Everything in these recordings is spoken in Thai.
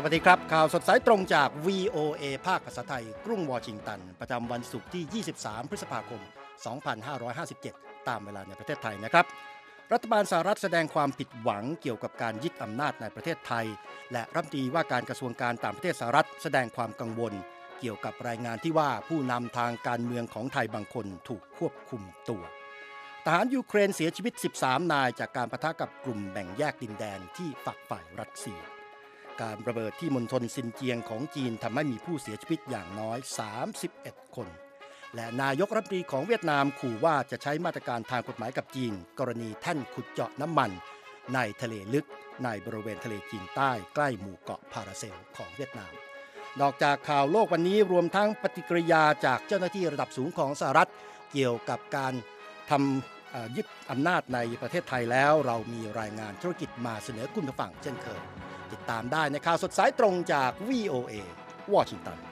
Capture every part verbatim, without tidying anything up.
วัสดีครับข่าวสดสายตรงจาก วี โอ เอ ภาคภาษาไทยกรุงวอชิงตันประจำวันศุกร์ที่ยี่สิบสามพฤษภาคมสองพันห้าร้อยห้าสิบเจ็ดตามเวลาในประเทศไทยนะครับรัฐบาลสหรัฐแสดงความผิดหวังเกี่ยวกับการยึดอำนาจในประเทศไทยและรัฐมนตรีว่าการกระทรวงการต่างประเทศสหรัฐแสดงความกังวลเกี่ยวกับรายงานที่ว่าผู้นำทางการเมืองของไทยบางคนถูกควบคุมตัวทหารยูเครนเสียชีวิตสิบสามนายจากการปะทะกับกลุ่มแบ่งแยกดินแดนที่ฝักใฝ่รัสเซียการระเบิดที่มณฑลซินเจียงของจีนทำให้มีผู้เสียชีวิตอย่างน้อยสามสิบเอ็ดคนและนายกรัฐมนตรีของเวียดนามขู่ว่าจะใช้มาตรการทางกฎหมายกับจีนกรณีแท่นขุดเจาะน้ำมันในทะเลลึกในบริเวณทะเลจีนใต้ใกล้หมู่เกาะพาราเซลของเวียดนามนอกจากข่าวโลกวันนี้รวมทั้งปฏิกิริยาจากเจ้าหน้าที่ระดับสูงของสหรัฐเกี่ยวกับการทำยึดอำนาจในประเทศไทยแล้วเรามีรายงานธุรกิจมาเสนอคุณผู้ฟังเช่นเคยติดตามได้ในข่าวสดสายตรงจาก วี โอ เอ วอชิงตัน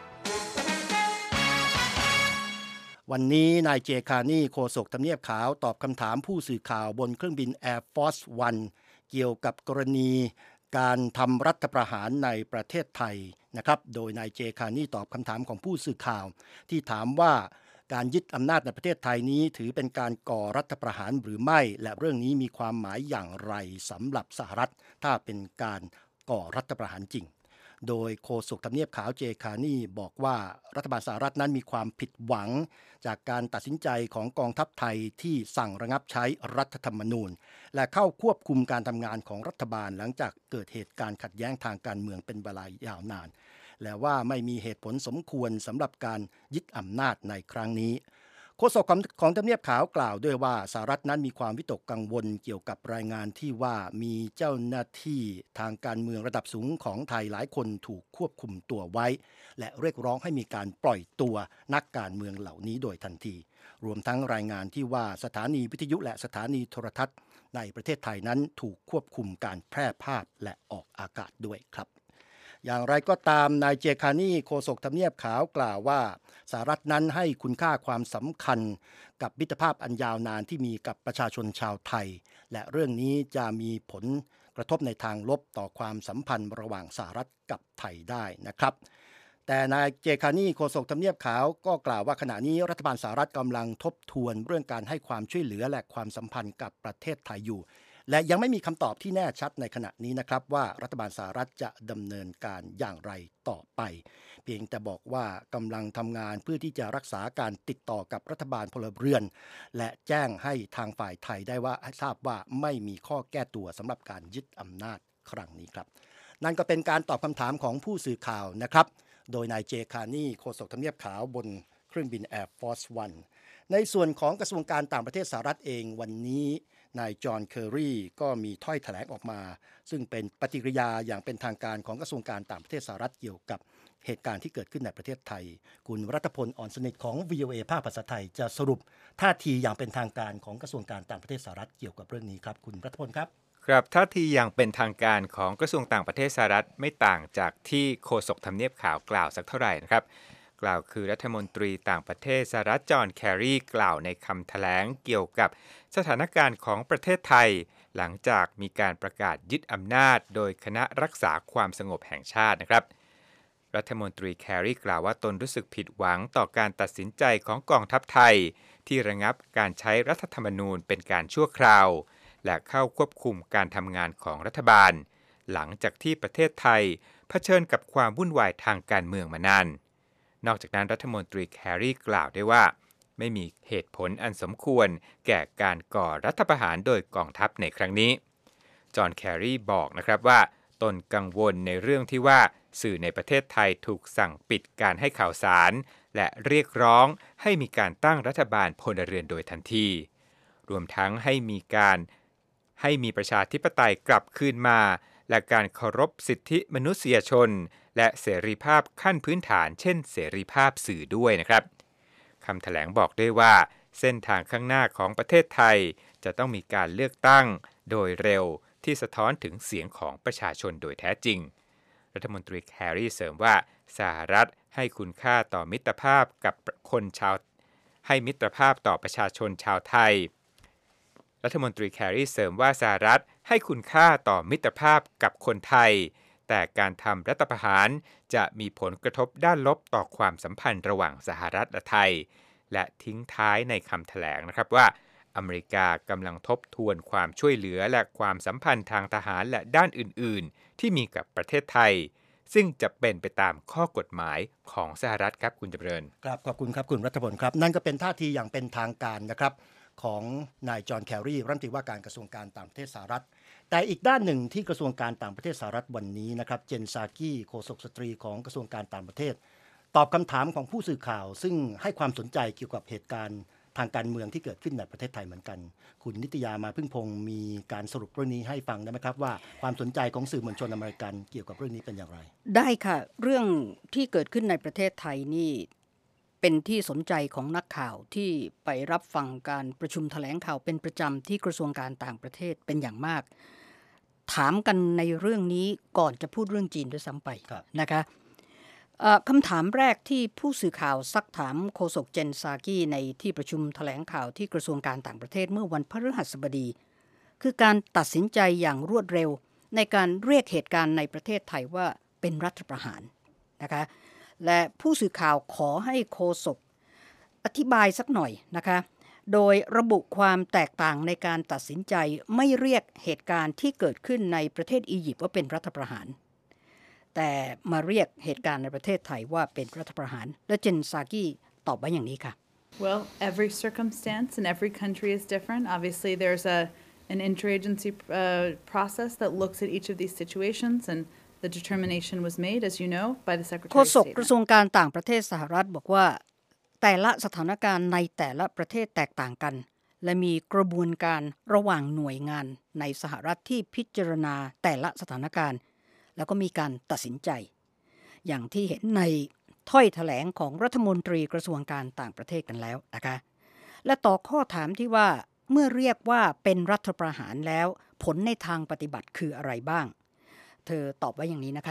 วันนี้นายเจคานีโฆษกทำเนียบขาวตอบคำถามผู้สื่อข่าวบนเครื่องบิน Air Force วัน เกี่ยวกับกรณีการทำรัฐประหารในประเทศไทยนะครับโดยนายเจคานีตอบคำถามของผู้สื่อข่าวที่ถามว่าการยึดอำนาจในประเทศไทยนี้ถือเป็นการก่อรัฐประหารหรือไม่และเรื่องนี้มีความหมายอย่างไรสำหรับสหรัฐถ้าเป็นการก่อรัฐประหารจริงโดยโฆษกทำเนียบขาวเจคานีบอกว่ารัฐบาลสหรัฐนั้นมีความผิดหวังจากการตัดสินใจของกองทัพไทยที่สั่งระงับใช้รัฐธรรมนูญและเข้าควบคุมการทำงานของรัฐบาลหลังจากเกิดเหตุการณ์ขัดแย้งทางการเมืองเป็นเวลายาวนานและว่าไม่มีเหตุผลสมควรสำหรับการยึดอำนาจในครั้งนี้โฆษกของทำเนียบขาวกล่าวด้วยว่าสหรัฐนั้นมีความวิตกกังวลเกี่ยวกับรายงานที่ว่ามีเจ้าหน้าที่ทางการเมืองระดับสูงของไทยหลายคนถูกควบคุมตัวไว้และเรียกร้องให้มีการปล่อยตัวนักการเมืองเหล่านี้โดยทันทีรวมทั้งรายงานที่ว่าสถานีวิทยุและสถานีโทรทัศน์ในประเทศไทยนั้นถูกควบคุมการแพร่ภาพและออกอากาศด้วยครับอย่างไรก็ตามนายเจคานีโฆษกทำเนียบขาวกล่าวว่าสหรัฐนั้นให้คุณค่าความสำคัญกับมิตรภาพอันยาวนานที่มีกับประชาชนชาวไทยและเรื่องนี้จะมีผลกระทบในทางลบต่อความสัมพันธ์ระหว่างสหรัฐกับไทยได้นะครับแต่นายเจคานีโฆษกทำเนียบขาวก็กล่าวว่าขณะนี้รัฐบาลสหรัฐกำลังทบทวนเรื่องการให้ความช่วยเหลือและความสัมพันธ์กับประเทศไทยอยู่และยังไม่มีคำตอบที่แน่ชัดในขณะนี้นะครับว่ารัฐบาลสหรัฐจะดำเนินการอย่างไรต่อไปเพียงแต่บอกว่ากำลังทำงานเพื่อที่จะรักษาการติดต่อกับรัฐบาลพลเรือนและแจ้งให้ทางฝ่ายไทยได้ว่าให้ทราบว่าไม่มีข้อแก้ตัวสำหรับการยึดอำนาจครั้งนี้ครับนั่นก็เป็นการตอบคำถามของผู้สื่อข่าวนะครับโดยนายเจคานีโฆษกทำเนียบขาวบนเครื่องบิน Air Force วัน ในส่วนของกระทรวงการต่างประเทศสหรัฐเองวันนี้นายจอห์นเคอร์รีก็มีถ้อยแถลงออกมาซึ่งเป็นปฏิกิริยาอย่างเป็นทางการของกระทรวงการต่างประเทศสหรัฐเกี่ยวกับเหตุการณ์ที่เกิดขึ้นในประเทศไทยคุณรัตพลอ่อนสนิทของ วี โอ เอ ภาคภาษาไทยจะสรุปท่าทีอย่างเป็นทางการของกระทรวงการต่างประเทศสหรัฐเกี่ยวกับเรื่องนี้ครับคุณรัตพลครับครับท่าทีอย่างเป็นทางการของกระทรวงต่างประเทศสหรัฐไม่ต่างจากที่โฆษกทำเนียบขาวกล่าวสักเท่าไหร่นะครับกล่าวคือรัฐมนตรีต่างประเทศสหรัฐจอห์นแครีกล่าวในคำแถลงเกี่ยวกับสถานการณ์ของประเทศไทยหลังจากมีการประกาศยึดอำนาจโดยคณะรักษาความสงบแห่งชาตินะครับรัฐมนตรีแครีกล่าวว่าตนรู้สึกผิดหวังต่อการตัดสินใจของกองทัพไทยที่ระงับการใช้รัฐธรรมนูญเป็นการชั่วคราวและเข้าควบคุมการทำงานของรัฐบาลหลังจากที่ประเทศไทยเผชิญกับความวุ่นวายทางการเมืองมานานนอกจากนั้นรัฐมนตรีแครีกล่าวได้ว่าไม่มีเหตุผลอันสมควรแก่การก่อรัฐประหารโดยกองทัพในครั้งนี้จอห์นแครีบอกนะครับว่าตนกังวลในเรื่องที่ว่าสื่อในประเทศไทยถูกสั่งปิดการให้ข่าวสารและเรียกร้องให้มีการตั้งรัฐบาลพลเรือนโดยทันทีรวมทั้งให้มีการให้มีประชาธิปไตยกลับคืนมาและการเคารพสิทธิมนุษยชนและเสรีภาพขั้นพื้นฐานเช่นเสรีภาพสื่อด้วยนะครับคำแถลงบอกด้วยว่าเส้นทางข้างหน้าของประเทศไทยจะต้องมีการเลือกตั้งโดยเร็วที่สะท้อนถึงเสียงของประชาชนโดยแท้จริงรัฐมนตรีแครีเสริมว่าสหรัฐให้คุณค่าต่อมิตรภาพกับคนชาวให้มิตรภาพต่อประชาชนชาวไทยรัฐมนตรีแครีเสริมว่าสหรัฐให้คุณค่าต่อมิตรภาพกับคนไทยแต่การทำรัฐประหารจะมีผลกระทบด้านลบต่อความสัมพันธ์ระหว่างสหรัฐและไทยและทิ้งท้ายในคำแถลงนะครับว่าอเมริกากำลังทบทวนความช่วยเหลือและความสัมพันธ์ทางทหารและด้านอื่นๆที่มีกับประเทศไทยซึ่งจะเป็นไปตามข้อกฎหมายของสหรัฐครับคุณจำเริญครับขอบคุณครับคุณรัฐพลครับนั่นก็เป็นท่าทีอย่างเป็นทางการนะครับของนายจอห์นแคร์รีรัฐมนตรีว่าการกระทรวงการต่างประเทศสหรัฐแต่อีกด้านหนึ่งที่กระทรวงการต่างประเทศสหรัฐวันนี้นะครับเจนซากิโฆษกสตรีของกระทรวงการต่างประเทศตอบคำถามของผู้สื่อข่าวซึ่งให้ความสนใจเกี่ยวกับเหตุการณ์ทางการเมืองที่เกิดขึ้นในประเทศไทยเหมือนกันคุณนิตยามาพึ่งพงศ์มีการสรุปเรื่องนี้ให้ฟังได้ไหมครับว่าความสนใจของสื่อมวลชนอเมริกันเกี่ยวกับเรื่องนี้เป็นอย่างไรได้ค่ะเรื่องที่เกิดขึ้นในประเทศไทยนี่เป็นที่สนใจของนักข่าวที่ไปรับฟังการประชุมแถลงข่าวเป็นประจำที่กระทรวงการต่างประเทศเป็นอย่างมากถามกันในเรื่องนี้ก่อนจะพูดเรื่องจีนด้วยซ้ำไปนะคะคำถามแรกที่ผู้สื่อข่าวซักถามโฆษกเจนซากิในที่ประชุมแถลงข่าวที่กระทรวงการต่างประเทศเมื่อวันพฤหัสบดีคือการตัดสินใจอย่างรวดเร็วในการเรียกเหตุการณ์ในประเทศไทยว่าเป็นรัฐประหารนะคะและผู้สื่อข่าวขอให้โฆษกอธิบายสักหน่อยนะคะโดยระบุความแตกต่างในการตัดสินใจไม่เรียกเหตุการณ์ที่เกิดขึ้นในประเทศอียิปต์ว่าเป็นรัฐประหารแต่มาเรียกเหตุการณ์ในประเทศไทยว่าเป็นรัฐประหารและเจนซากิตอบว่าอย่างนี้ค่ะ Well, every circumstance in every country is different. Obviously, there's a an interagency uh, process that looks at each of these situations, and the determination was made, as you know, by the Secretary of State. โฆษกกระทรวงการต่างประเทศสหรัฐบอกว่าแต่ละสถานการณ์ในแต่ละประเทศแตกต่างกันและมีกระบวนการระหว่างหน่วยงานในสหรัฐที่พิจารณาแต่ละสถานการณ์แล้วก็มีการตัดสินใจอย่างที่เห็นในถ้อยแถลงของรัฐมนตรีกระทรวงการต่างประเทศกันแล้วนะคะและต่อข้อถามที่ว่าเมื่อเรียกว่าเป็นรัฐประหารแล้วผลในทางปฏิบัติคืออะไรบ้างเธอตอบว่าอย่างนี้นะคะ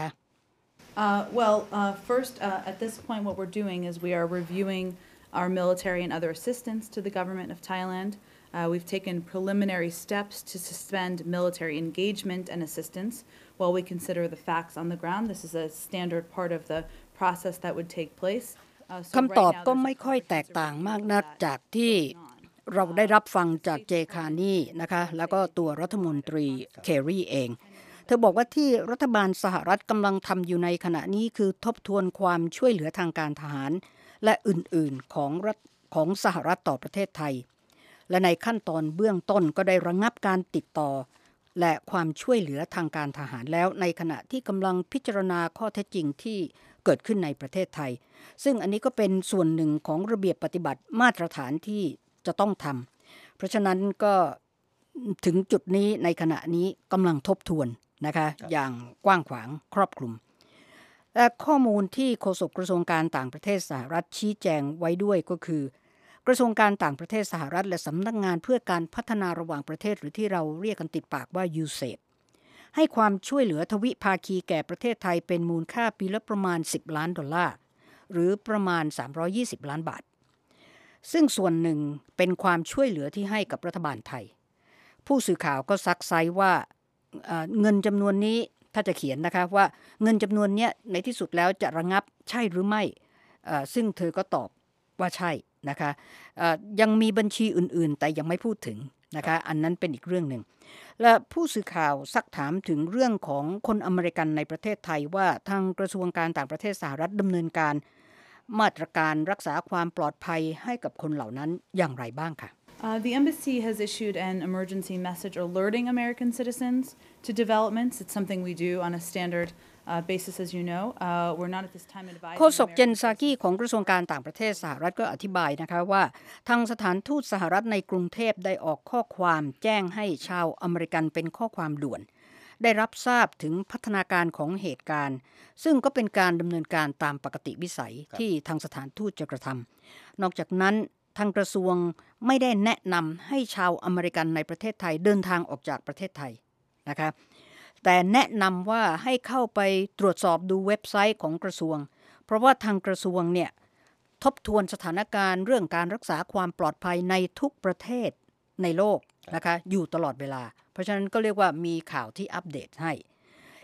Uh, well, uh, first, uh, at this point, what we're doing is we are reviewing our military and other assistance to the government of Thailand. Uh, we've taken preliminary steps to suspend military engagement and assistance while we consider the facts on the ground. This is a standard part of the process that would take place. Uh, so คำตอบก็ไม่ค่อยแตกต่างมากนักจากที่เราได้รับฟังจากเจคานีนะคะแล้วก็ตัวรัฐมนตรีเคอรี่เองเธอบอกว่าที่รัฐบาลสหรัฐกำลังทำอยู่ในขณะนี้คือทบทวนความช่วยเหลือทางการทหารและอื่นๆของรัฐของสหรัฐต่อประเทศไทยและในขั้นตอนเบื้องต้นก็ได้ระงับการติดต่อและความช่วยเหลือทางการทหารแล้วในขณะที่กำลังพิจารณาข้อเท็จจริงที่เกิดขึ้นในประเทศไทยซึ่งอันนี้ก็เป็นส่วนหนึ่งของระเบียบปฏิบัติมาตรฐานที่จะต้องทำเพราะฉะนั้นก็ถึงจุดนี้ในขณะนี้กำลังทบทวนนะคะอย่างกว้างขวางครอบคลุมและข้อมูลที่โฆษกกระทรวงการต่างประเทศสหรัฐชี้แจงไว้ด้วยก็คือกระทรวงการต่างประเทศสหรัฐและสำนักงานเพื่อการพัฒนาระหว่างประเทศหรือที่เราเรียกกันติดปากว่า ยู เซป ให้ความช่วยเหลือทวิภาคีแก่ประเทศไทยเป็นมูลค่าปีละประมาณสิบล้านดอลลาร์หรือประมาณสามร้อยยี่สิบล้านบาทซึ่งส่วนหนึ่งเป็นความช่วยเหลือที่ให้กับรัฐบาลไทยผู้สื่อข่าวก็ซักไซว่าเงินจำนวนนี้ถ้าจะเขียนนะคะว่าเงินจำนวนนี้ในที่สุดแล้วจะระงับใช่หรือไม่ซึ่งเธอก็ตอบว่าใช่นะคะยังมีบัญชีอื่นๆแต่ยังไม่พูดถึงนะคะอันนั้นเป็นอีกเรื่องหนึ่งและผู้สื่อข่าวซักถามถึงเรื่องของคนอเมริกันในประเทศไทยว่าทางกระทรวงการต่างประเทศสหรัฐดำเนินการมาตรการรักษาความปลอดภัยให้กับคนเหล่านั้นอย่างไรบ้างค่ะ Uh, the embassy has issued an emergency message alerting American citizens to developments. It's something we do on a standard uh, basis, as you know. Uh, we're not at this time advising. โฆษกเจนซากิของกระทรวงการต่างประเทศสหรัฐก็อธิบายนะคะว่าทางสถานทูตสหรัฐในกรุงเทพได้ออกข้อความแจ้งให้ชาวอเมริกันเป็นข้อความด่วนได้รับทราบถึงพัฒนาการของเหตุการณ์ซึ่งก็เป็นการดำเนินการตามปกติวิสัยที่ทางสถานทูตจะกระทำนอกจากนั้นทางกระทรวงไม่ได้แนะนำให้ชาวอเมริกันในประเทศไทยเดินทางออกจากประเทศไทยนะคะแต่แนะนำว่าให้เข้าไปตรวจสอบดูเว็บไซต์ของกระทรวงเพราะว่าทางกระทรวงเนี่ยทบทวนสถานการณ์เรื่องการรักษาความปลอดภัยในทุกประเทศในโลกนะคะอยู่ตลอดเวลาเพราะฉะนั้นก็เรียกว่ามีข่าวที่อัปเดตให้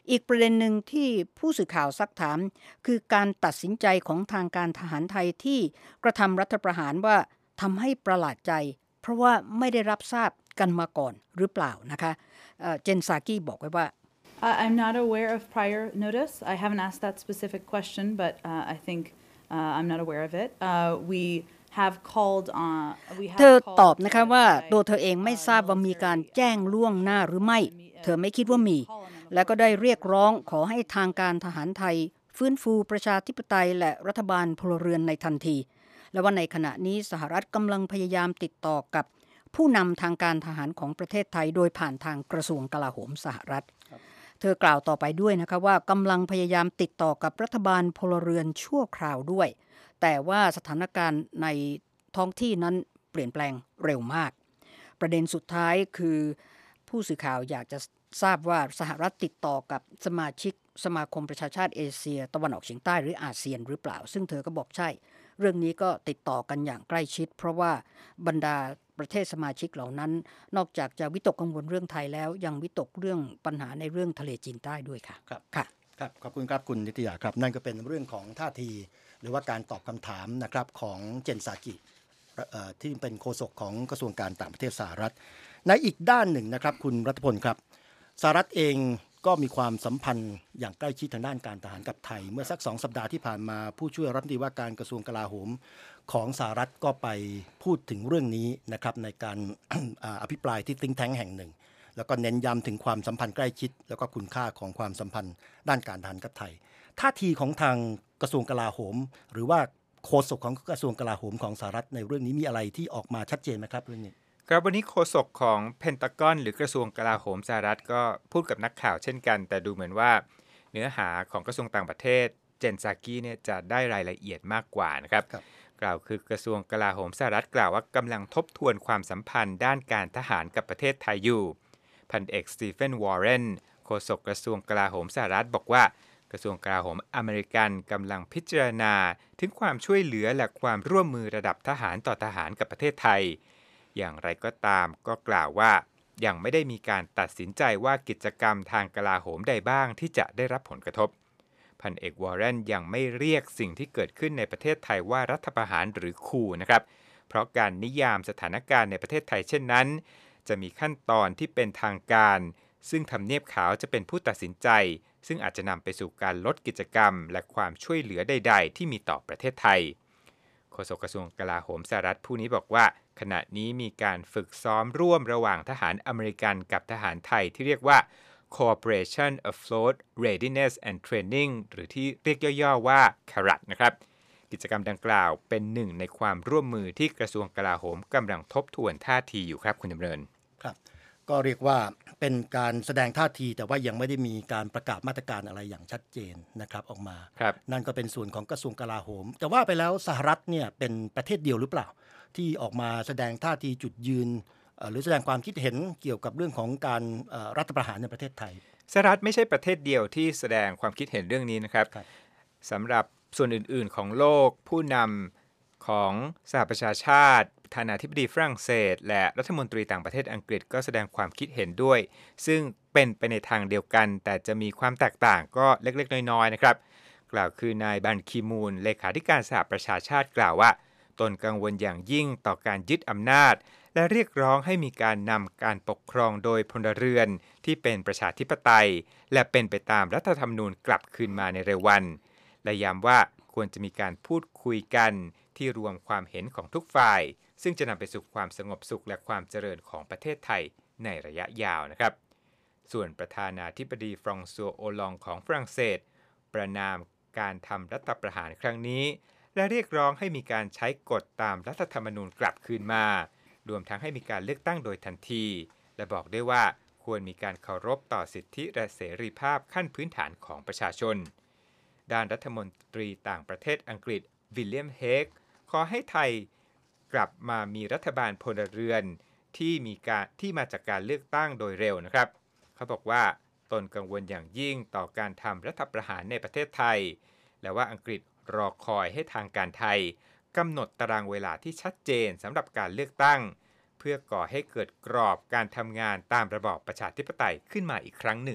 อีกประเด็นหนึ่งที่ผู้สื่อข่าวซักถามคือการตัดสินใจของทางการทหารไทยที่กระทำรัฐประหารว่าทำให้ประหลาดใจเพราะว่าไม่ได้รับทราบกันมาก่อนหรือเปล่านะคะเจนซากิบอกไว้ว่า I'm not aware of prior notice. I haven't asked that specific question, but uh, I think uh, I'm not aware of it. Uh, we have called on. We have เธอตอบนะคะว่าตัวเธอเองไม่ทราบว่ามีการแจ้งล่วงหน้าหรือไม่เธอไม่คิดว่ามีและก็ได้เรียกร้องขอให้ทางการทหารไทยฟื้นฟูประชาธิปไตยและรัฐบาลพลเรือนในทันทีและว่าในขณะนี้สหรัฐกำลังพยายามติดต่อกับผู้นำทางการทหารของประเทศไทยโดยผ่านทางกระทรวงกลาโหมสหรัฐเธอกล่าวต่อไปด้วยนะคะว่ากำลังพยายามติดต่อกับรัฐบาลพลเรือนชั่วคราวด้วยแต่ว่าสถานการณ์ในท้องที่นั้นเปลี่ยนแปลงเร็วมากประเด็นสุดท้ายคือผู้สื่อข่าวอยากจะทราบว่าสหรัฐติดต่อกับสมาชิกสมาคมประชาชาติเอเชียตะวันออกเฉียงใต้หรืออาเซียนหรือเปล่าซึ่งเธอก็บอกใช่เรื่องนี้ก็ติดต่อกันอย่างใกล้ชิดเพราะว่าบรรดาประเทศสมาชิกเหล่านั้นนอกจากจะวิตกกังวลเรื่องไทยแล้วยังวิตกเรื่องปัญหาในเรื่องทะเลจีนใต้ด้วยค่ะครับค่ะครับขอบคุณครับคุณนิตยาครับนั่นก็เป็นเรื่องของท่าทีหรือว่าการตอบคำถามนะครับของเจนซากิที่เป็นโฆษกของกระทรวงการต่างประเทศสหรัฐในอีกด้านหนึ่งนะครับคุณรัฐพลครับสหรัฐเองก็มีความสัมพันธ์อย่างใกล้ชิดทางด้านการทหารกับไทยเมื่อสักสองสัปดาห์ที่ผ่านมาผู้ช่วยรัฐมนตรีว่าการกระทรวงกลาโหมของสหรัฐก็ไปพูดถึงเรื่องนี้นะครับในการ อภิปรายที่ think tank แห่งหนึ่งแล้วก็เน้นย้ำถึงความสัมพันธ์ใกล้ชิดแล้วก็คุณค่าของความสัมพันธ์ด้านการทหารกับไทยท่าทีของทางกระทรวงกลาโหมหรือว่าโฆษกของกระทรวงกลาโหมของสหรัฐในเรื่องนี้มีอะไรที่ออกมาชัดเจนไหมครับเรื่องนี้ครับวันนี้โฆษกของเพนทากอนหรือกระทรวงกลาโหมสหรัฐก็พูดกับนักข่าวเช่นกันแต่ดูเหมือนว่าเนื้อหาของกระทรวงต่างประเทศเจนซากิเนี่ยจะได้รายละเอียดมากกว่านะครับกล่าวคือกระทรวงกลาโหมสหรัฐกล่าวว่ากำลังทบทวนความสัมพันธ์ด้านการทหารกับประเทศไทยอยู่พันเอกสตีเฟนวอร์เรนโฆษกกระทรวงกลาโหมสหรัฐบอกว่ากระทรวงกลาโหมอเมริกันกำลังพิจารณาถึงความช่วยเหลือและความร่วมมือระดับทหารต่อทหารกับประเทศไทยอย่างไรก็ตามก็กล่าวว่ายังไม่ได้มีการตัดสินใจว่ากิจกรรมทางกลาโหมใดบ้างที่จะได้รับผลกระทบพันเอกวอร์เรนยังไม่เรียกสิ่งที่เกิดขึ้นในประเทศไทยว่ารัฐประหารหรือคูนะครับเพราะการนิยามสถานการณ์ในประเทศไทยเช่นนั้นจะมีขั้นตอนที่เป็นทางการซึ่งทำเนียบขาวจะเป็นผู้ตัดสินใจซึ่งอาจจะนำไปสู่การลดกิจกรรมและความช่วยเหลือใดๆที่มีต่อประเทศไทยโฆษกกระทรวงกลาโหมสหรัฐผู้นี้บอกว่าขณะนี้มีการฝึกซ้อมร่วมระหว่างทหารอเมริกันกับทหารไทยที่เรียกว่า Cooperation Afloat Readiness and Training หรือที่เรียกย่อๆว่า ซี เอ อาร์ เอ ที นะครับกิจกรรมดังกล่าวเป็นหนึ่งในความร่วมมือที่กระทรวงกลาโหมกำลังทบทวนท่าทีอยู่ครับคุณดำเนินครับก็เรียกว่าเป็นการแสดงท่าทีแต่ว่ายังไม่ได้มีการประกาศมาตรการอะไรอย่างชัดเจนนะครับออกมานั่นก็เป็นส่วนของกระทรวงกลาโหมแต่ว่าไปแล้วสหรัฐเนี่ยเป็นประเทศเดียวหรือเปล่าที่ออกมาแสดงท่าทีจุดยืนหรือแสดงความคิดเห็นเกี่ยวกับเรื่องของการรัฐประหารในประเทศไทยสหรัฐไม่ใช่ประเทศเดียวที่แสดงความคิดเห็นเรื่องนี้นะครับสำหรับส่วนอื่นๆของโลกผู้นำของสหประชาชาติประธานาธิบดีฝรั่งเศสและรัฐมนตรีต่างประเทศอังกฤษก็แสดงความคิดเห็นด้วยซึ่งเป็นไปในทางเดียวกันแต่จะมีความแตกต่างก็เล็กๆน้อยๆนะครับกล่าวคือนายบันคีมูนเลขาธิการสหประชาชาติกล่าวว่าตนกังวลอย่างยิ่งต่อการยึดอำนาจและเรียกร้องให้มีการนำการปกครองโดยพลเรือนที่เป็นประชาธิปไตยและเป็นไปตามรัฐธรรมนูญกลับคืนมาในเร็ววันและย้ำว่าควรจะมีการพูดคุยกันที่รวมความเห็นของทุกฝ่ายซึ่งจะนำไปสู่ความสงบสุขและความเจริญของประเทศไทยในระยะยาวนะครับส่วนประธานาธิบดีฟรองซัวโอลองของฝรั่งเศสประณามการทำรัฐประหารครั้งนี้และเรียกร้องให้มีการใช้กฎตามรัฐธรรมนูญกลับคืนมารวมทั้งให้มีการเลือกตั้งโดยทันทีและบอกด้วยว่าควรมีการเคารพต่อสิทธิและเสรีภาพขั้นพื้นฐานของประชาชนด้านรัฐมนตรีต่างประเทศอังกฤษวิลเลียมเฮกขอให้ไทยกลับมามีรัฐบาลพลเรือนที่มีการที่มาจากการเลือกตั้งโดยเร็วนะครับเขาบอกว่าตนกังวลอย่างยิ่งต่อการทำรัฐประหารในประเทศไทยและว่าอังกฤษรอคอยให้ทางการไทยกำหนดตารางเวลาที่ชัดเจนสำหรับการเลือกตั้งเพื่อก่อให้เกิดกรอบการทำงานตามระบอบประชาธิปไตยขึ้นมาอีกครั้งหนึ่งครับ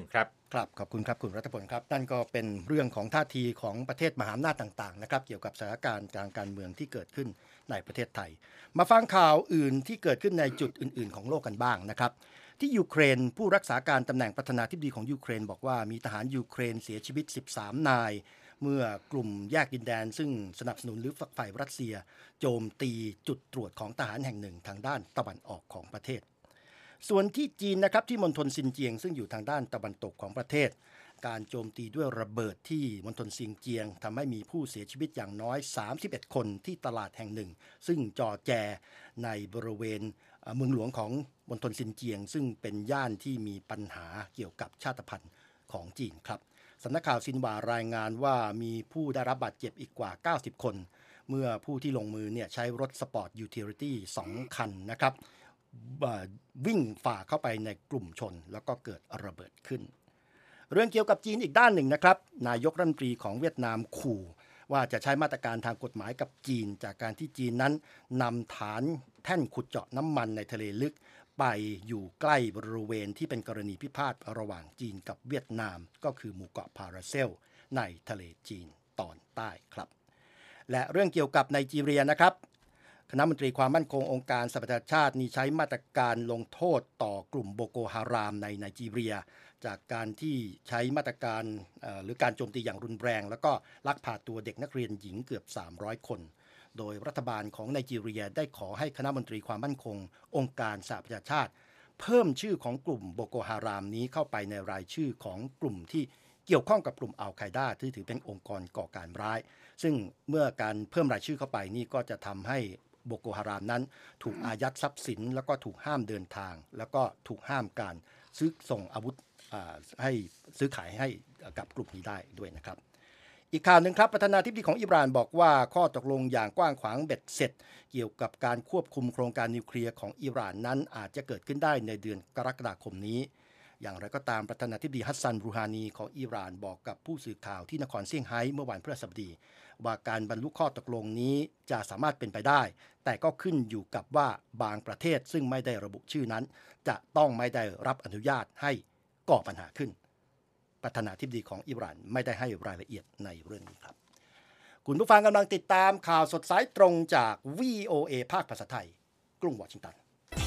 ครับขอบคุณครับคุณรัฐพลครับนั่นก็เป็นเรื่องของท่าทีของประเทศมหาอำนาจต่างๆนะครับเกี่ยวกับสถานการณ์ทางการเมืองที่เกิดขึ้นในประเทศไทยมาฟังข่าวอื่นที่เกิดขึ้นในจุดอื่นๆของโลกกันบ้างนะครับที่ยูเครนผู้รักษาการตำแหน่งประธานาธิบดีของยูเครนบอกว่ามีทหารยูเครนเสียชีวิตสิบสามนายเมื่อกลุ่มแยกดินแดนซึ่งสนับสนุนหรือฝักใฝ่รัสเซียโจมตีจุดตรวจของทหารแห่งหนึ่งทางด้านตะวันออกของประเทศส่วนที่จีนนะครับที่มณฑลซินเจียงซึ่งอยู่ทางด้านตะวันตกของประเทศการโจมตีด้วยระเบิดที่มณฑลซินเจียงทำให้มีผู้เสียชีวิตอย่างน้อยสามสิบเอ็ดคนที่ตลาดแห่งหนึ่งซึ่งจอแจในบริเวณเมืองหลวงของมณฑลซินเจียงซึ่งเป็นย่านที่มีปัญหาเกี่ยวกับชาติพันธุ์ของจีนครับสำนักข่าวซินหวารายงานว่ามีผู้ได้รับบาดเจ็บอีกกว่าเก้าสิบคนเมื่อผู้ที่ลงมือเนี่ยใช้รถสปอร์ตยูทิลิตี้สองคันนะครับวิ่งฝ่าเข้าไปในกลุ่มชนแล้วก็เกิดระเบิดขึ้นเรื่องเกี่ยวกับจีนอีกด้านหนึ่งนะครับนายกรัฐมนตรีของเวียดนามขู่ว่าจะใช้มาตรการทางกฎหมายกับจีนจากการที่จีนนั้นนำฐานแท่นขุดเจาะน้ำมันในทะเลลึกไปอยู่ใกล้บริเวณที่เป็นกรณีพิพาทระหว่างจีนกับเวียดนามก็คือหมู่เกาะพาราเซลในทะเลจีนตอนใต้ครับและเรื่องเกี่ยวกับไนจีเรียนะครับคณะมนตรีความมั่นคงองค์การสหประชาชาตินี่ใช้มาตรการลงโทษต่อกลุ่มโบโกฮารามในไนจีเรียจากการที่ใช้มาตรการหรือการโจมตีอย่างรุนแรงแล้วก็ลักพาตัวเด็กนักเรียนหญิงเกือบสามร้อยคนโดยรัฐบาลของไนจีเรียได้ขอให้คณะมนตรีความมั่นคงองค์การสหประชาชาติเพิ่มชื่อของกลุ่มโบโกฮารามนี้เข้าไปในรายชื่อของกลุ่มที่เกี่ยวข้องกับกลุ่มอัลไคดาที่ถือเป็นองค์กรก่อการร้ายซึ่งเมื่อการเพิ่มรายชื่อเข้าไปนี่ก็จะทำให้โบโกฮารามนั้นถูกอายัดทรัพย์สินแล้วก็ถูกห้ามเดินทางแล้วก็ถูกห้ามการซื้อส่งอาวุธให้ซื้อขายให้กับกลุ่มนี้ได้ด้วยนะครับอีกข่าวหนึ่งครับประธานาธิบดีของอิหร่านบอกว่าข้อตกลงอย่างกว้างขวางเบ็ดเสร็จเกี่ยวกับการควบคุมโครงการนิวเคลียร์ของอิหร่านนั้นอาจจะเกิดขึ้นได้ในเดือนกรกฎาคมนี้อย่างไรก็ตามประธานาธิบดีฮัสซัน รูฮานีของอิหร่านบอกกับผู้สื่อข่าวที่นครเซี่ยงไฮ้เมื่อวันพฤหัสบดีว่าการบรรลุข้อตกลงนี้จะสามารถเป็นไปได้แต่ก็ขึ้นอยู่กับว่าบางประเทศซึ่งไม่ได้ระบุชื่อนั้นจะต้องไม่ได้รับอนุญาตให้ก่อปัญหาขึ้นประธานาธิบดีของอิหร่านไม่ได้ให้รายละเอียดในเรื่องนี้ครับคุณผู้ฟังกำลังติดตามข่าวสดสายตรงจาก วี โอ เอ ภาคภาษาไทยกรุงวอชิงตัน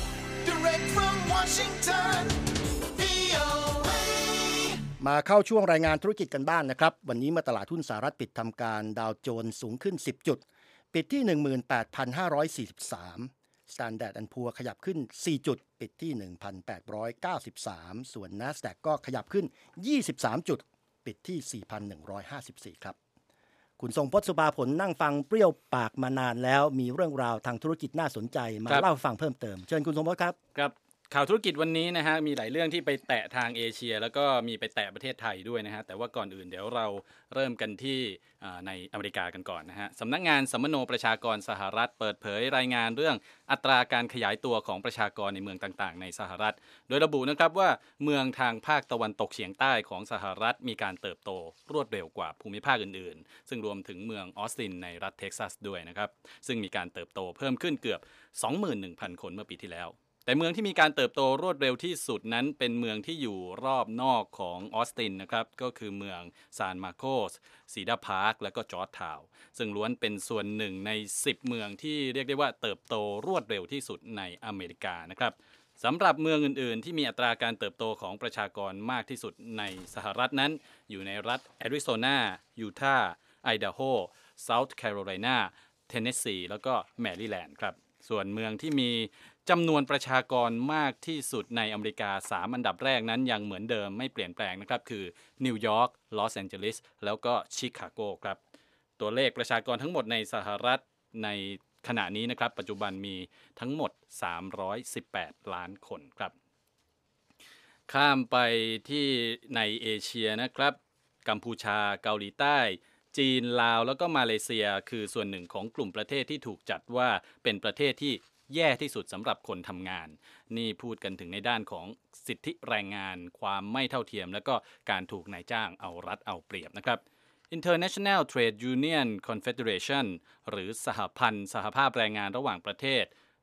Direct from Washington วี โอ เอ มาเข้าช่วงรายงานธุรกิจกันบ้าง น, นะครับวันนี้เมื่อตลาดหุ้นสหรัฐปิดทำการดาวโจนส์สูงขึ้นสิบจุดปิดที่ หนึ่งหมื่นแปดพันห้าร้อยสี่สิบสามStandard แอนด์ Poor's ขยับขึ้นสี่จุดปิดที่ หนึ่งพันแปดร้อยเก้าสิบสาม ส่วน NASDAQ ก็ขยับขึ้นยี่สิบสามจุดปิดที่ สี่พันหนึ่งร้อยห้าสิบสี่ ครับคุณทรงพจน์ สุภาผลนั่งฟังเปรี้ยวปากมานานแล้วมีเรื่องราวทางธุรกิจน่าสนใจมาเล่าให้ฟังเพิ่มเติมเชิญคุณทรงพจน์ครับครับข่าวธุรกิจวันนี้นะฮะมีหลายเรื่องที่ไปแตะทางเอเชียแล้วก็มีไปแตะประเทศไทยด้วยนะฮะแต่ว่าก่อนอื่นเดี๋ยวเราเริ่มกันที่ในอเมริกากันก่อนนะฮะสำนักงานสัมมโนประชากรสหรัฐเปิดเผยรายงานเรื่องอัตราการขยายตัวของประชากรในเมืองต่างๆในสหรัฐโดยระบุนะครับว่าเมืองทางภาคตะวันตกเฉียงใต้ของสหรัฐมีการเติบโตรวดเร็วกว่าภูมิภาคอื่นๆซึ่งรวมถึงเมืองออสตินในรัฐเท็กซัสด้วยนะครับซึ่งมีการเติบโตเพิ่มขึ้นเกือบ สองหมื่นหนึ่งพัน คนเมื่อปีที่แล้วแต่เมืองที่มีการเติบโตรวดเร็วที่สุดนั้นเป็นเมืองที่อยู่รอบนอกของออสตินนะครับก็คือเมืองซานมาโกสซีดาร์พาร์คและก็จอร์จทาวน์ซึ่งล้วนเป็นส่วนหนึ่งในสิบเมืองที่เรียกได้ว่าเติบโตรวดเร็วที่สุดในอเมริกานะครับสำหรับเมืองอื่นๆที่มีอัตราการเติบโตของประชากรมากที่สุดในสหรัฐนั้นอยู่ในรัฐแอริโซนายูทาห์ไอดาโฮเซาท์แคโรไลนาเทนเนสซีแล้วก็แมริแลนด์ครับส่วนเมืองที่มีจำนวนประชากรมากที่สุดในอเมริกาสามอันดับแรกนั้นยังเหมือนเดิมไม่เปลี่ยนแปลงนะครับคือนิวยอร์กลอสแอนเจลิสแล้วก็ชิคาโกครับตัวเลขประชากรทั้งหมดในสหรัฐในขณะนี้นะครับปัจจุบันมีทั้งหมดสามร้อยสิบแปดล้านคนครับข้ามไปที่ในเอเชียนะครับกัมพูชาเกาหลีใต้จีนลาวแล้วก็มาเลเซียคือส่วนหนึ่งของกลุ่มประเทศที่ถูกจัดว่าเป็นประเทศที่แย่ที่สุดสำหรับคนทำงานนี่พูดกันถึงในด้านของสิทธิแรงงานความไม่เท่าเทียมแล้วก็การถูกนายจ้างเอารัดเอาเปรียบนะครับ International Trade Union Confederation หรือสหพันธ์สหภาพแรงงานระหว่างประเทศ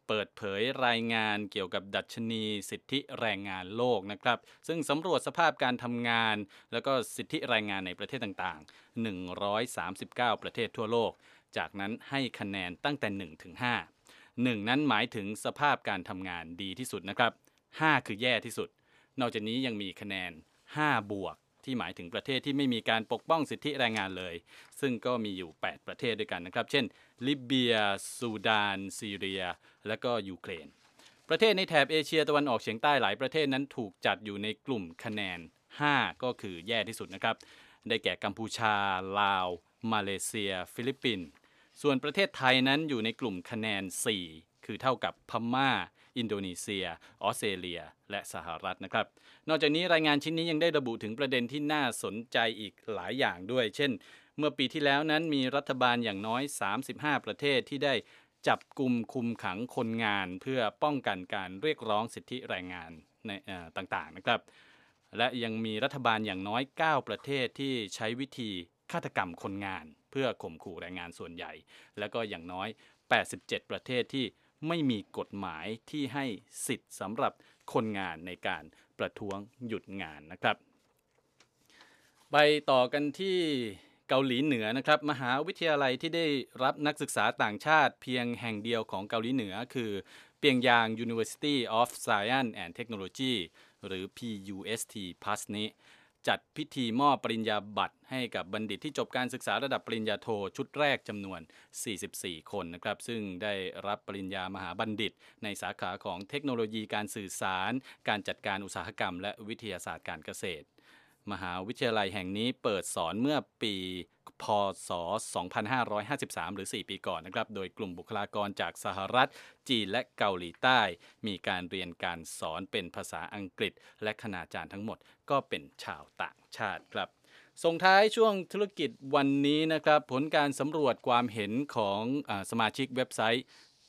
เปิดเผยรายงานเกี่ยวกับดัชนีสิทธิแรงงานโลกนะครับซึ่งสำรวจสภาพการทำงานแล้วก็สิทธิแรงงานในประเทศต่างๆหนึ่งร้อยสามสิบเก้าประเทศทั่วโลกจากนั้นให้คะแนนตั้งแต่หนึ่งถึงห้า หนึ่งนั้นหมายถึงสภาพการทำงานดีที่สุดนะครับห้าคือแย่ที่สุดนอกจากนี้ยังมีคะแนนห้าบวกที่หมายถึงประเทศที่ไม่มีการปกป้องสิทธิแรงงานเลยซึ่งก็มีอยู่แปดประเทศด้วยกันนะครับเช่นลิเบียซูดานซีเรียและก็ยูเครนประเทศในแถบเอเชียตะวันออกเฉียงใต้หลายประเทศนั้นถูกจัดอยู่ในกลุ่มคะแนนห้าก็คือแย่ที่สุดนะครับได้แก่กัมพูชาลาวมาเลเซียฟิลิปปินส์ส่วนประเทศไทยนั้นอยู่ในกลุ่มคะแนนสี่คือเท่ากับพม่าอินโดนีเซียออสเตรเลียและสหรัฐนะครับนอกจากนี้รายงานชิ้นนี้ยังได้ระบุถึงประเด็นที่น่าสนใจอีกหลายอย่างด้วยเช่นเมื่อปีที่แล้วนั้นมีรัฐบาลอย่างน้อยสามสิบห้าประเทศที่ได้จับกุมคุมขังคนงานเพื่อป้องกันการเรียกร้องสิทธิแรงงานในต่างๆนะครับและยังมีรัฐบาลอย่างน้อยเก้าประเทศที่ใช้วิธีฆาตกรรมคนงานเพื่อข่มขู่แรงงานส่วนใหญ่และก็อย่างน้อยแปดสิบเจ็ดประเทศที่ไม่มีกฎหมายที่ให้สิทธิ์สำหรับคนงานในการประท้วงหยุดงานนะครับไปต่อกันที่เกาหลีเหนือนะครับมหาวิทยาลัยที่ได้รับนักศึกษาต่างชาติเพียงแห่งเดียวของเกาหลีเหนือคือเปียงยาง University of Science and Technology หรือ พี ยู เอส ที พี ยู เอส นี้จัดพิธีมอบปริญญาบัตรให้กับบัณฑิตที่จบการศึกษาระดับปริญญาโทชุดแรกจำนวนสี่สิบสี่คนนะครับซึ่งได้รับปริญญามหาบัณฑิตในสาขาของเทคโนโลยีการสื่อสารการจัดการอุตสาหกรรมและวิทยาศาสตร์การเกษตรมหาวิทยาลัยแห่งนี้เปิดสอนเมื่อปีพ.ศ. สองพันห้าร้อยห้าสิบสามหรือสี่ปีก่อนนะครับโดยกลุ่มบุคลากรจากสหรัฐจีนและเกาหลีใต้มีการเรียนการสอนเป็นภาษาอังกฤษและคณาจารย์ทั้งหมดก็เป็นชาวต่างชาติครับส่งท้ายช่วงธุรกิจวันนี้นะครับผลการสำรวจความเห็นของอ่าสมาชิกเว็บไซต์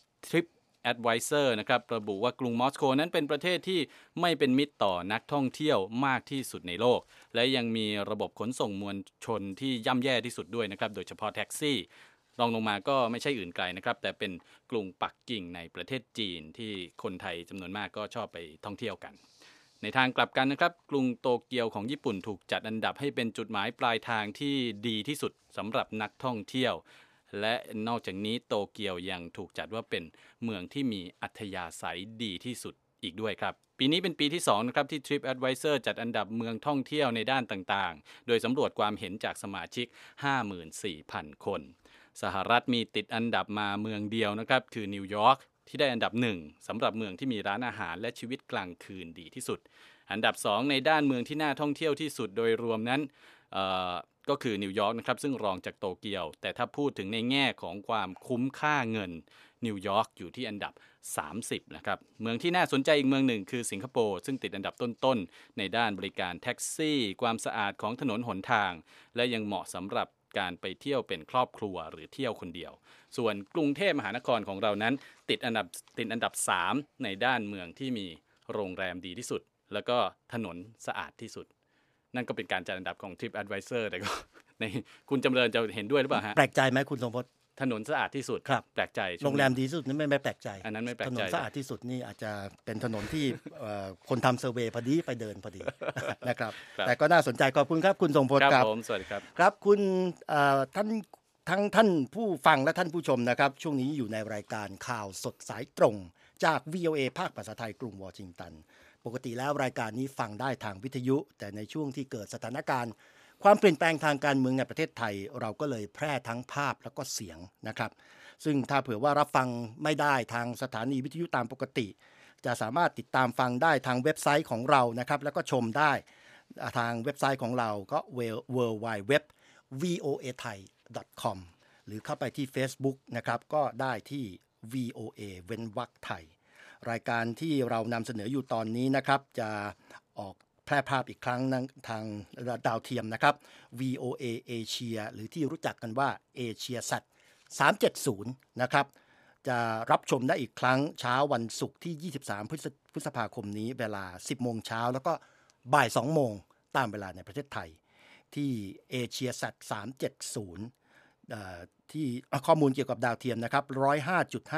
TripAdvisor นะครับระบุว่ากรุงมอสโกนั้นเป็นประเทศที่ไม่เป็นมิตรต่อนักท่องเที่ยวมากที่สุดในโลกและยังมีระบบขนส่งมวลชนที่ย่ำแย่ที่สุดด้วยนะครับโดยเฉพาะแท็กซี่รองลงมาก็ไม่ใช่อื่นไกลนะครับแต่เป็นกรุงปักกิ่งในประเทศจีนที่คนไทยจำนวนมากก็ชอบไปท่องเที่ยวกันในทางกลับกันนะครับกรุงโตเกียวของญี่ปุ่นถูกจัดอันดับให้เป็นจุดหมายปลายทางที่ดีที่สุดสำหรับนักท่องเที่ยวและนอกจากนี้โตเกียวยังถูกจัดว่าเป็นเมืองที่มีอัธยาศัยดีที่สุดอีกด้วยครับปีนี้เป็นปีที่สองนะครับที่ TripAdvisor จัดอันดับเมืองท่องเที่ยวในด้านต่างๆโดยสำรวจความเห็นจากสมาชิก ห้าหมื่นสี่พัน คนสหรัฐมีติดอันดับมาเมืองเดียวนะครับคือนิวยอร์กที่ได้อันดับหนึ่งสำหรับเมืองที่มีร้านอาหารและชีวิตกลางคืนดีที่สุดอันดับสองในด้านเมืองที่น่าท่องเที่ยวที่สุดโดยรวมนั้นก็คือนิวยอร์กนะครับซึ่งรองจากโตเกียวแต่ถ้าพูดถึงในแง่ของความคุ้มค่าเงินนิวยอร์กอยู่ที่อันดับสามสิบนะครับเมืองที่น่าสนใจอีกเมืองหนึ่งคือสิงคโปร์ซึ่งติดอันดับต้นๆในด้านบริการแท็กซี่ความสะอาดของถนนหนทางและยังเหมาะสำหรับการไปเที่ยวเป็นครอบครัวหรือเที่ยวคนเดียวส่วนกรุงเทพมหานครของเรานั้นติดอันดับติดอันดับสามในด้านเมืองที่มีโรงแรมดีที่สุดแล้วก็ถนนสะอาดที่สุดนั่นก็เป็นการจัดอันดับของ TripAdvisor แต่ก็ในคุณจำเริญจะเห็นด้วยหรือเปล่าฮะแปลกใจไหมคุณสมพศถนนสะอาดที่สุดครับแปลกใจโรงแรมดีที่สุดนี่ไม่ไม่แปลกใจอันนั้นไม่แปลกใจถนนสะอาดที่สุดนี่อาจจะเป็นถนนที่ คนทำเซอร์เวย์พอดีไปเดินพอดี นะครับแต่ก็น่าสนใจขอบคุณครับคุณสมพศครับผมสวัสดีครับครับคุณท่านทั้งท่านผู้ฟังและท่านผู้ชมนะครับช่วงนี้อยู่ในรายการข่าวสดสายตรงจาก วี โอ เอ ภาคภาษาไทยกรุงวอชิงตันปกติแล้วรายการนี้ฟังได้ทางวิทยุแต่ในช่วงที่เกิดสถานการณ์ความเปลี่ยนแปลงทางการเมืองในประเทศไทยเราก็เลยแพร่ทั้งภาพแล้วก็เสียงนะครับซึ่งถ้าเผื่อว่ารับฟังไม่ได้ทางสถานีวิทยุตามปกติจะสามารถติดตามฟังได้ทางเว็บไซต์ของเรานะครับแล้วก็ชมได้ทางเว็บไซต์ของเราก็ ดับเบิลยู ดับเบิลยู ดับเบิลยู ดับเบิลยู ดอท วี โอ เอ ไทย ดอท คอม หรือเข้าไปที่ Facebook นะครับก็ได้ที่ วี โอ เอ เว้นวรรคไทยรายการที่เรานำเสนออยู่ตอนนี้นะครับจะออกแพร่ภาพอีกครั้งทางดาวเทียมนะครับ วี โอ เอ Asia หรือที่รู้จักกันว่า Asia แซท สามเจ็ดศูนย์นะครับจะรับชมได้อีกครั้งเช้าวันศุกร์ที่ยี่สิบสามพฤษภาคมนี้เวลา สิบโมงเช้าแล้วก็บ่ายสองโมงตามเวลาในประเทศไทยที่ Asia แซท สามเจ็ดศูนย์ที่ข้อมูลเกี่ยวกับดาวเทียมนะครับ หนึ่งร้อยห้าจุดห้า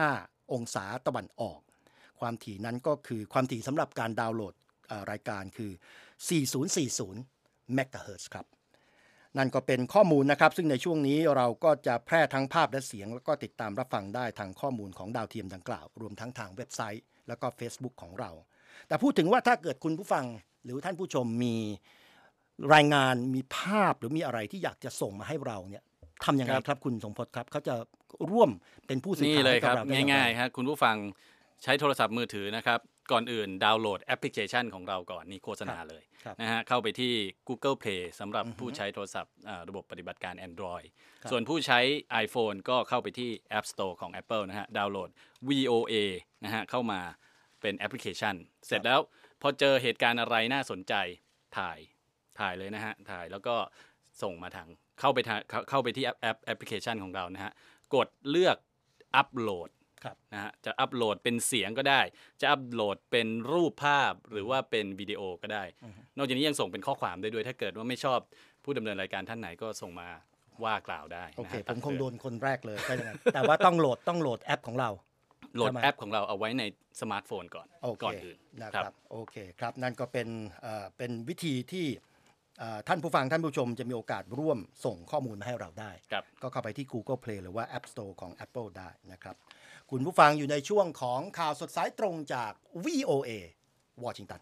องศาตะวันออกความถี่นั้นก็คือความถี่สำหรับการดาวน์โหลดรายการคือสี่พันสี่สิบเมกะเฮิรตซ์ครับนั่นก็เป็นข้อมูลนะครับซึ่งในช่วงนี้เราก็จะแพร่ทั้งภาพและเสียงแล้วก็ติดตามรับฟังได้ทางข้อมูลของดาวเทียมดังกล่าวรวมทั้งทางเว็บไซต์แล้วก็ Facebook ของเราแต่พูดถึงว่าถ้าเกิดคุณผู้ฟังหรือท่านผู้ชมมีรายงานมีภาพหรือมีอะไรที่อยากจะส่งมาให้เราเนี่ยทำยังไงครับคุณสมพศครับเขาจะร่วมเป็นผู้สื่อข่าวนี่เลยครับกับเราได้ง่ายๆครับคุณผู้ฟังใช้โทรศัพท์มือถือนะครับก่อนอื่นดาวน์โหลดแอปพลิเคชันของเราก่อนนี่โฆษณาเลยนะฮะเข้าไปที่ Google Play สำหรับผู้ใช้โทรศัพท์ระบบปฏิบัติการ Android ส่วนผู้ใช้ iPhone ก็เข้าไปที่ App Store ของ Apple นะฮะดาวน์โหลด วี โอ เอ นะฮะเข้ามาเป็นแอปพลิเคชันเสร็จแล้วพอเจอเหตุการณ์อะไรน่าสนใจถ่ายถ่ายเลยนะฮะถ่ายแล้วก็ส่งมาทางเข้าไปเข้าไปที่แอปแอปแอปพลิเคชันของเรานะฮะกดเลือกอัปโหลดนะฮะจะอัปโหลดเป็นเสียงก็ได้จะอัปโหลดเป็นรูปภาพหรือว่าเป็นวิดีโอก็ได้นอกจากนี้ยังส่งเป็นข้อความได้ด้วยถ้าเกิดว่าไม่ชอบผู้ดำเนินรายการท่านไหนก็ส่งมาว่ากล่าวได้โอเคผมคงโดนคนแรกเลยก็อย่างนั้นแต่ว่าต้องโหลดต้องโหลดแอปของเราโหลดแอปของเราเอาไว้ในสมาร์ทโฟนก่อนก่อนอื่นนะครับโอเคครับนั่นก็เป็นเอ่อเป็นวิธีที่ท่านผู้ฟังท่านผู้ชมจะมีโอกาสร่วมส่งข้อมูลมาให้เราได้ก็เข้าไปที่ Google Play หรือว่า App Store ของ Apple ได้นะครับคุณผู้ฟังอยู่ในช่วงของข่าวสดสายตรงจาก วี โอ เอ วอชิงตัน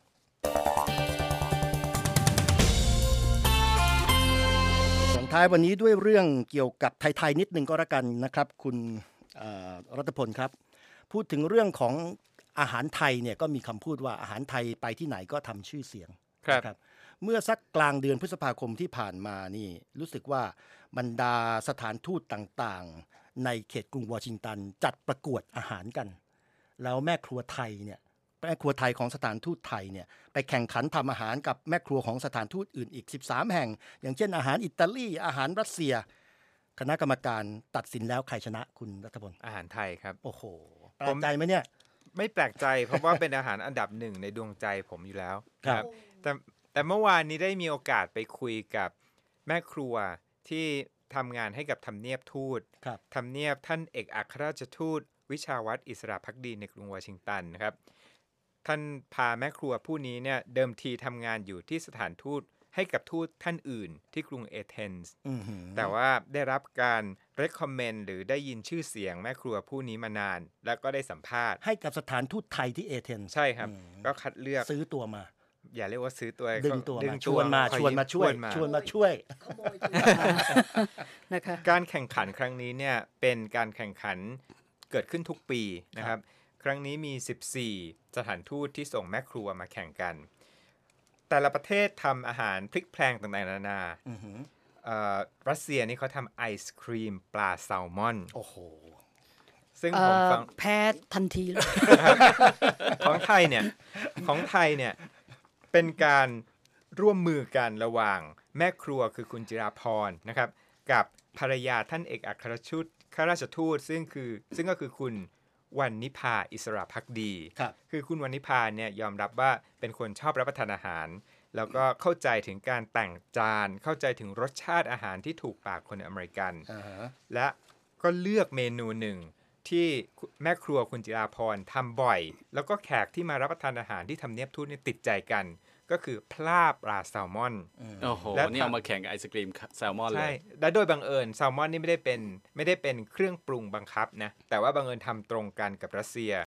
ส่งท้ายวันนี้ด้วยเรื่องเกี่ยวกับไทยๆนิดนึงก็แล้วกันนะครับคุณรัตพลครับพูดถึงเรื่องของอาหารไทยเนี่ยก็มีคำพูดว่าอาหารไทยไปที่ไหนก็ทำชื่อเสียงครับเมื่อสักกลางเดือนพฤษภาคมที่ผ่านมานี่รู้สึกว่าบรรดาสถานทูตต่างๆในเขตกรุงวอชิงตันจัดประกวดอาหารกันแล้วแม่ครัวไทยเนี่ยแม่ครัวไทยของสถานทูตไทยเนี่ยไปแข่งขันทำอาหารกับแม่ครัวของสถานทูตอื่นอีกสิบสามแห่งอย่างเช่นอาหารอิตาลีอาหารรัสเซียคณะกรรมการตัดสินแล้วใครชนะคุณรัฐพลอาหารไทยครับโอ้โหแปลกใจไหมเนี่ยไม่แปลกใจเพราะว่าเป็นอาหารอันดับหนึ่งในดวงใจผมอยู่แล้วครับแต่แต่เมื่อวานนี้ได้มีโอกาสไปคุยกับแม่ครัวที่ทำงานให้กับทำเนียบทูตทำเนียบท่านเอกอัครราชทูตวิชาวัฒน์อิสระภักดีในกรุงวอชิงตันนะครับท่านพาแม่ครัวผู้นี้เนี่ยเดิมทีทำงานอยู่ที่สถานทูตให้กับทูตท่านอื่นที่กรุงเอเธนส์แต่ว่าได้รับการ recommend หรือได้ยินชื่อเสียงแม่ครัวผู้นี้มานานแล้วก็ได้สัมภาษณ์ให้กับสถานทูตไทยที่เอเธนส์ใช่ครับก็คัดเลือกซื้อตัวมาอย่าเรียกว่าซื้อตัวดึงตัวมาชวนมาชวนมาช่วยชวนมาช่วยนะคะการแข่งขันครั้งนี้เนี่ยเป็นการแข่งขันเกิดขึ้นทุกปีนะครับครั้งนี้มีสิบสี่สถานทูตที่ส่งแม่ครัวมาแข่งกันแต่ละประเทศทำอาหารพลิกแพลงต่างๆนานารัสเซียนี่เขาทำไอศครีมปลาแซลมอนโอ้โหซึ่งผมฟังแพ้ทันทีเลยของไทยเนี่ยของไทยเนี่ยเป็นการร่วมมือกันระหว่างแม่ครัวคือคุณจิราพรนะครับกับภรรยาท่านเอกอัครราชทูตซึ่งคือซึ่งก็คือคุณวรรณิภาอิสระภักดีคือคุณวรรณิภาเนี่ยยอมรับว่าเป็นคนชอบรับประทานอาหารแล้วก็เข้าใจถึงการแต่งจานเข้าใจถึงรสชาติอาหารที่ถูกปากคนอเมริกัน uh-huh. และก็เลือกเมนูหนึ่งที่แม่ครัวคุณจิราพรทำบ่อยแล้วก็แขกที่มารับประทานอาหารที่ทำเนียบทูตเนี่ยติดใจกันก็คือพลาปลาแซลมอนโอ้โหแล้วนี่เอามาแข่งกับไอศกรีมแซลมอนเลยใช่และโดยบังเอิญแซลมอนนี่ไม่ได้เป็นไม่ได้เป็นเครื่องปรุงบังคับนะแต่ว่าบังเอิญทำตรงกันกับรัสเซีย